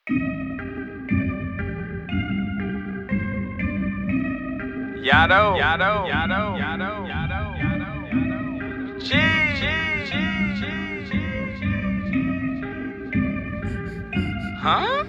Yado. Huh?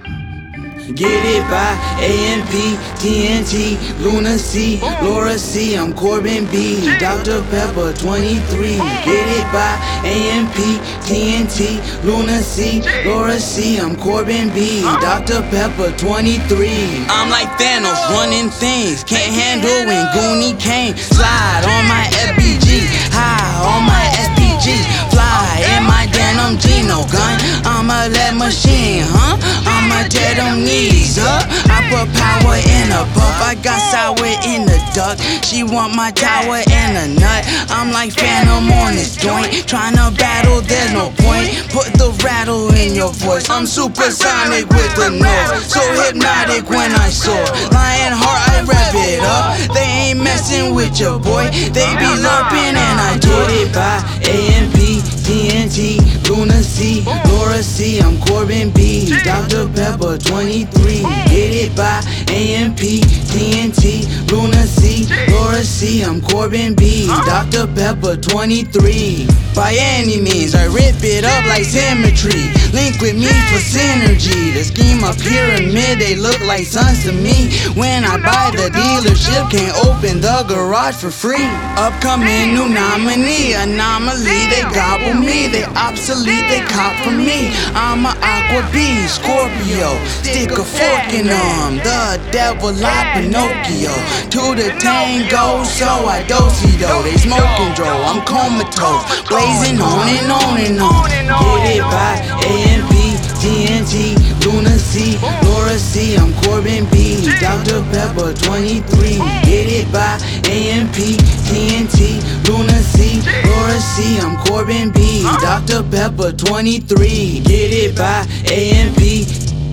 Get it by A&P, TNT, Luna C, Laura C, I'm Corbin B, Dr. Pepper 23. Get it by A&P, TNT, Luna C, Laura C, I'm Corbin B, Dr. Pepper 23. I'm like Thanos, running things, can't handle when Goonie came. Slide on my FBG, high on my SPG, fly in my denim Gino gun. I'm a lead machine, I'ma tear them knees up. I put power in a puff, I got sour in the duck. She want my tower and a nut. I'm like Phantom on this joint, tryna battle, there's no point. Put the rattle in your voice, I'm supersonic with the noise. So hypnotic when I soar, Lion Heart, I rev it up. They ain't messing with your boy, they be lurping and I get it by A&P, TNT, Luna C, Laura C, I'm Corbin B, Dr. Pepper 23. Get it by A&P, TNT, Luna C, Laura C, I'm Corbin B, Dr. Pepper 23. By any means, I rip it up like symmetry. Link with me for synergy. The scheme of pyramid, they look like sons to me. When I buy the dealership, can't open the garage for free. Upcoming new nominee, anomaly, they gobble me. They obsolete, they cop from me. I'm a Aqua B, Scorpio, stick a fork in them. The devil like Pinocchio, to the tango, so I do-si-do. They smoking dro, I'm comatose, blazing on and on and on. Get it by A&P, TNT, Luna C, Laura C, I'm Corbin B, Dr. Pepper 23. Get it by A&P, TNT, Luna C, Laura C, I'm Corbin B, Dr. Pepper 23. Get it by A&P,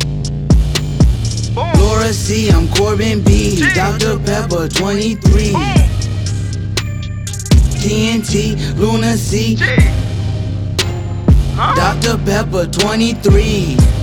Laura C, I'm Corbin B, Dr. Pepper 23. TNT, Luna C, Dr. Pepper 23.